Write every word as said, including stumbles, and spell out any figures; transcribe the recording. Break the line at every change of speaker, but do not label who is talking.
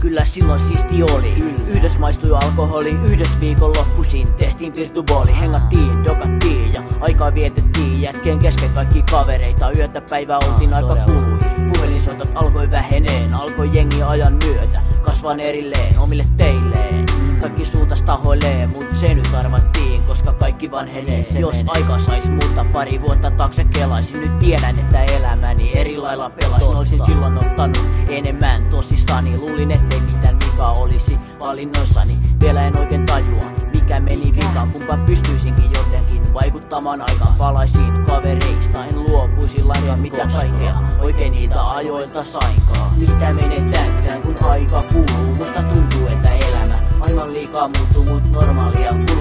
kyllä silloin siisti oli. Yhdessä maistui alkoholi, yhdessä viikonloppuisin tehtiin virtubooli. Hengattiin, dokattiin ja aikaa vietettiin jätkeen kesken kaikki kavereita. Yötä päivää oltiin aika kului, puhelinsoitot alkoi väheneen. Alkoi jengi ajan myötä, kasvan erilleen omille teilleen. Kaikki suuntas tahoilleen, mut se nyt arvattiin, koska kaikki vanhenee. Jos aika sais muuttaa pari vuotta taakse kelaisin. Nyt tiedän, että elämäni eri lailla pelasin. Olisin silloin ottanut enemmän tosissani. Luulin, ettei mitään vika olisi valinnoissani. Vielä en oikein tajua, mikä meni vikaan. Kumpa pystyisinkin jotenkin vaikuttamaan aikaan. Palaisin kavereista, en luopuisi lania. Mitä kaikkea oikein niitä ajoilta sainkaan. Mitä menetäänkään kun aika kuluu. Musta tuntuu, että elämä aivan liikaa muuttuu, mut normaalia